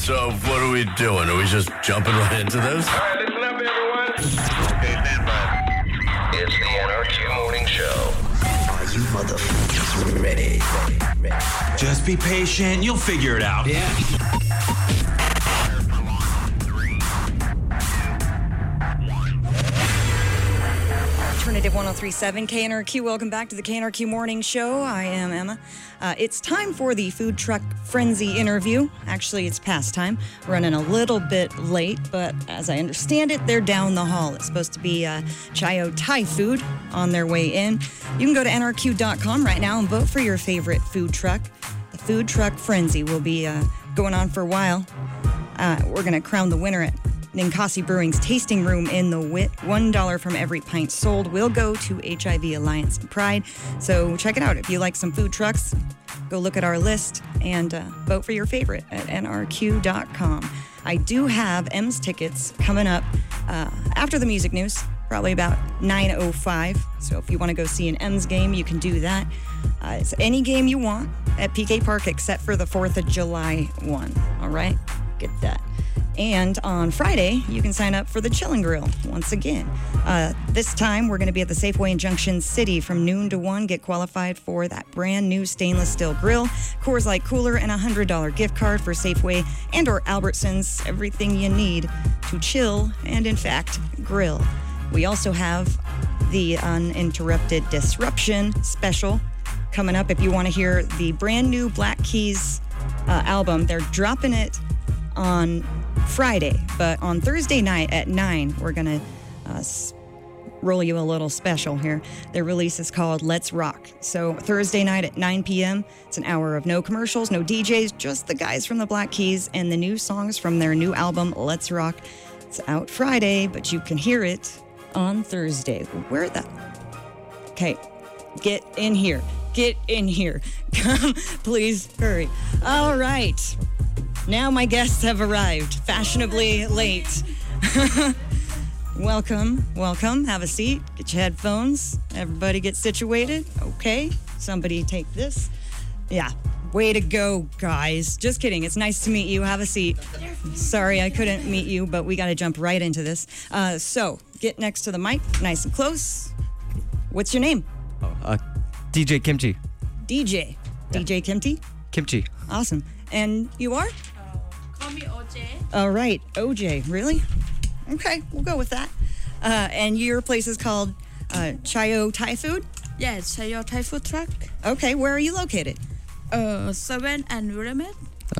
So what are we doing? Are we just jumping right into this? All right, listen up, everyone. Okay, stand by. It's the NRQ Morning Show. Are you motherfuckers ready? Just be patient. You'll figure it out. Yeah. Alternative 1037 KNRQ. Welcome back to the KNRQ Morning Show. I am Emma. It's time for the food truck frenzy interview. Actually, it's past time. Running a little bit late, but as I understand it, they're down the hall. It's supposed to be Chayo Thai Food on their way in. You can go to nrq.com right now and vote for your favorite food truck. The food truck frenzy will be going on for a while. We're going to crown the winner at Ninkasi Brewing's tasting room in the Wit. $1 from every pint sold will go to HIV Alliance and Pride. So check it out. If you like some food trucks, go look at our list and vote for your favorite at nrq.com. I do have M's tickets coming up after the music news, probably about 9:05. So if you want to go see an M's game, you can do that. It's any game you want at PK Park except for the 4th of July one. All right? Get that. And on Friday, you can sign up for the Chill and Grill once again. This time, we're going to be at the Safeway in Junction City from noon to 1. Get qualified for that brand new stainless steel grill, Coors Light cooler, and a $100 gift card for Safeway and or Albertsons. Everything you need to chill and, in fact, grill. We also have the Uninterrupted Disruption special coming up. If you want to hear the brand new Black Keys album, they're dropping it on Friday, but on Thursday night at 9, we're going to roll you a little special here. Their release is called Let's Rock. So Thursday night at 9 p.m., it's an hour of no commercials, no DJs, just the guys from the Black Keys and the new songs from their new album, Let's Rock. It's out Friday, but you can hear it on Thursday. Where the... Okay, get in here. Get in here. Come, please hurry. All right. Now my guests have arrived, fashionably late. Welcome. Have a seat. Get your headphones. Everybody get situated. Okay. Somebody take this. Yeah. Way to go, guys. Just kidding. It's nice to meet you. Have a seat. Sorry I couldn't meet you, but we got to jump right into this. So get next to the mic, nice and close. What's your name? DJ Kimchi. DJ. Yeah. DJ Kimchi? Kimchi. Awesome. And you are? Call me OJ. All right, OJ, really? Okay, we'll go with that. And your place is called Chayo Thai Food? Yeah, it's Chayo Thai Food Truck. Okay, where are you located? 7 and Willamette.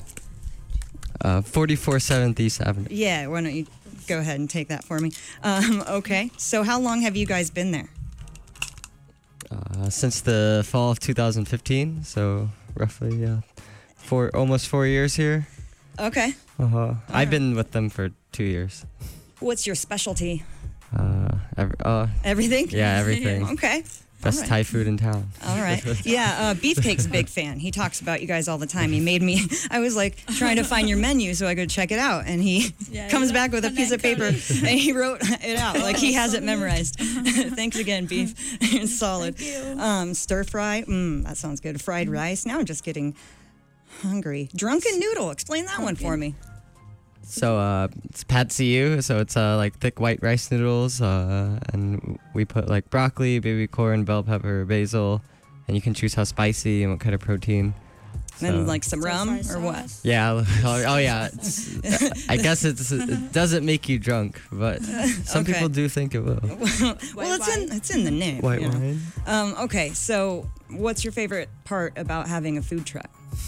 44 7th East Avenue. Yeah, why don't you go ahead and take that for me? Okay, so how long have you guys been there? Since the fall of 2015, so roughly almost 4 years here. Okay. I've been with them for 2 years. What's your specialty? Everything? Yeah, everything. Okay. Best right. Thai food in town. All right. Yeah, Beefcake's a big fan. He talks about you guys all the time. He made me, I was like trying to find your menu so I could check it out. And he comes back with a piece of paper and he wrote it out. Like he has it memorized. Thanks again, Beef. It's solid. Thank you. Stir fry. That sounds good. Fried rice. Now I'm just getting hungry. Drunken noodle. Explain that one for me. So it's pad see ew, so it's like thick white rice noodles, and we put like broccoli, baby corn, bell pepper, basil, and you can choose how spicy and what kind of protein. And like some rum or what? Yeah. Oh yeah. I guess it doesn't make you drunk, but some people do think it will. Well, it's in the name. White wine. Okay, so what's your favorite part about having a food truck?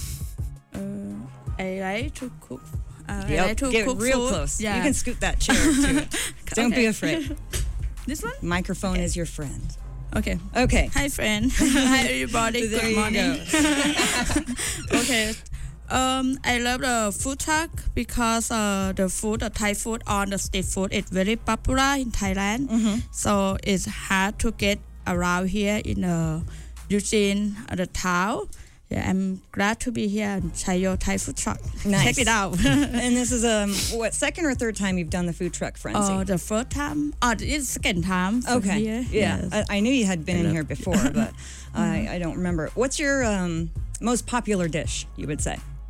I like to cook. I Yep, like to get cook real food. close. Yeah. You can scoot that chair to it. Don't be afraid. This one? Microphone is your friend. Okay. Okay. Hi, friend. Hi, everybody. There Good you morning. go. Okay. I love the food truck because the Thai food on the street food is very popular in Thailand. Mm-hmm. So it's hard to get around here in Eugene, the town. Yeah, I'm glad to be here and try your Thai food truck. Nice. Check it out. And this is what, second or third time you've done the food truck frenzy? The first time. It's second time. Okay. Here. Yeah. Yes. I knew you had been in here before, but I don't remember. What's your most popular dish, you would say?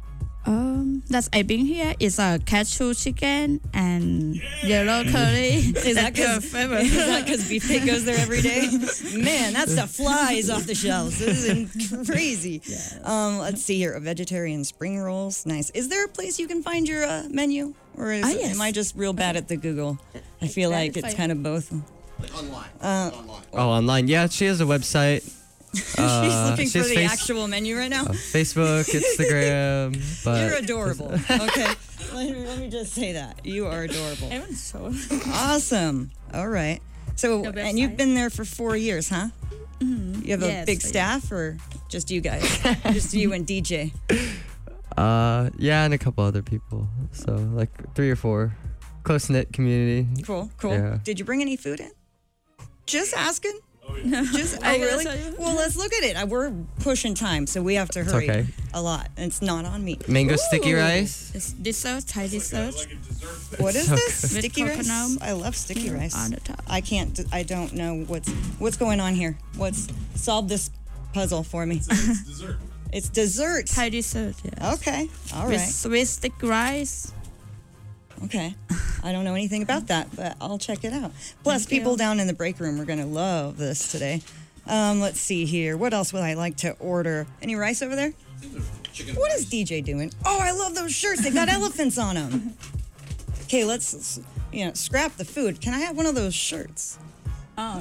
That's I bring here is a cashew chicken and yellow curry. Is that your because favorite? Beefcake goes there every day? Man, that stuff flies off the shelves. This is crazy. Let's see here. Vegetarian spring rolls. Nice. Is there a place you can find your menu? Or yes. am I just real bad at the Google? I feel like it's kind of both. Online. Online. Yeah, she has a website. She's looking for she's the actual menu right now. Facebook, Instagram. But You're adorable. Okay. Let me just say that. You are adorable. Everyone's so Awesome. All right. So, The and you've website. been there for 4 years, huh? Mm-hmm. You have a Yes, big I do. staff or just you guys? Just you and DJ? Yeah, and a couple other people. So like 3 or 4. Close knit community. Cool. Yeah. Did you bring any food in? Just asking. Just I oh gotta really? tell you. Well, let's look at it. We're pushing time, so we have to hurry okay. a lot. It's not on me. Mango sticky Ooh. rice. it's dessert, Thai dessert. What is so this? good. Sticky With rice? coconut I love sticky rice. on the top. I don't know what's going on here. Solve this puzzle for me. It's dessert. Thai dessert, yeah. Okay. All With right. sweet sticky rice. Okay. I don't know anything about that, but I'll check it out. Plus, Thank people you. down in the break room are going to love this today. Let's see here. What else would I like to order? Any rice over there? What is DJ doing? Oh, I love those shirts. They've got elephants on them. Okay, let's scrap the food. Can I have one of those shirts? Oh,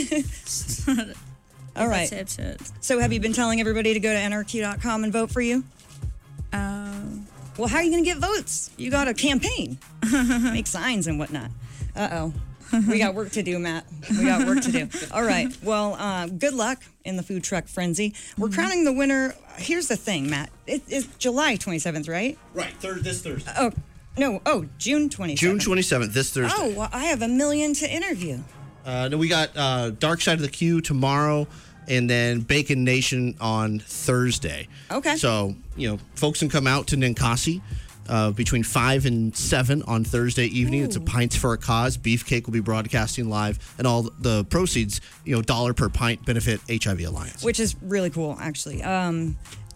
All right. So have you been telling everybody to go to nrq.com and vote for you? Well, how are you going to get votes? You got a campaign. Make signs and whatnot. Uh-oh. We got work to do, Matt. We got work to do. All right. Well, good luck in the food truck frenzy. We're crowning the winner. Here's the thing, Matt. It's July 27th, right? Right, this Thursday. Oh, no. Oh, June 27th. June 27th, this Thursday. Oh, well, I have 1 million to interview. No, we got Dark Side of the Queue tomorrow, and then Bacon Nation on Thursday. Okay. So, folks can come out to Ninkasi between 5 and 7 on Thursday evening. It's a Pints for a Cause. Beefcake will be broadcasting live, and all the proceeds, $1 per pint, benefit HIV Alliance. Which is really cool, actually. And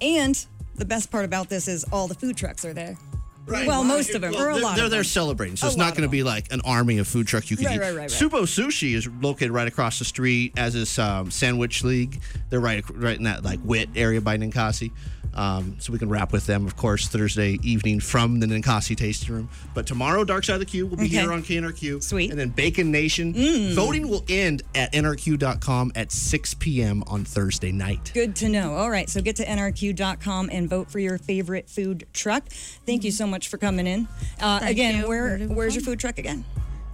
the best part about this is all the food trucks are there. Right. Well, most of them, or a lot They're of there them. celebrating, so A it's lot not of going to them. be like an army of food trucks you can eat. Right. Subo Sushi is located right across the street, as is Sandwich League. They're right in that Wit area by Ninkasi. So we can wrap with them, of course, Thursday evening from the Ninkasi Tasting Room. But tomorrow, Dark Side of the Queue will be here on KNRQ. Sweet. And then Bacon Nation. Voting will end at nrq.com at 6 p.m. on Thursday night. Good to know. All right, so get to nrq.com and vote for your favorite food truck. Thank you so much for coming in. Again, you. where's your food truck again?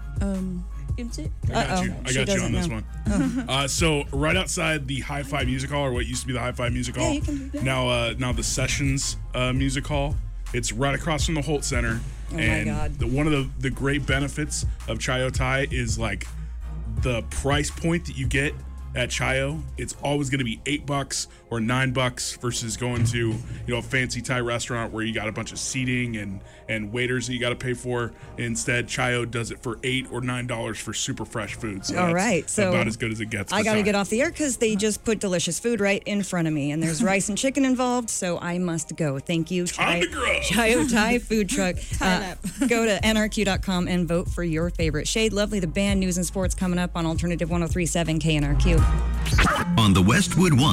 Kimchi. I got you She on doesn't this know. one. So right outside the Hi-Fi Music Hall, or what used to be the Hi-Fi Music Hall, you can do that. now the Sessions Music Hall. It's right across from the Holt Center. Oh my and God. One of the great benefits of Chayo Thai is like the price point that you get at Chayo. It's always going to be $8 or $9 versus going to a fancy Thai restaurant where you got a bunch of seating and waiters that you got to pay for. Instead, Chayo does it for $8 or $9 for super fresh food. So All that's right, so about as good as it gets. I for got to Thai. get off the air because they just put delicious food right in front of me, and there's rice and chicken involved, so I must go. Thank you, Time to grow. Chayo Thai Food Truck. Lab. Go to nrq.com and vote for your favorite. Shade Lovely, the band, news and sports coming up on Alternative 103.7 KNRQ. On the Westwood One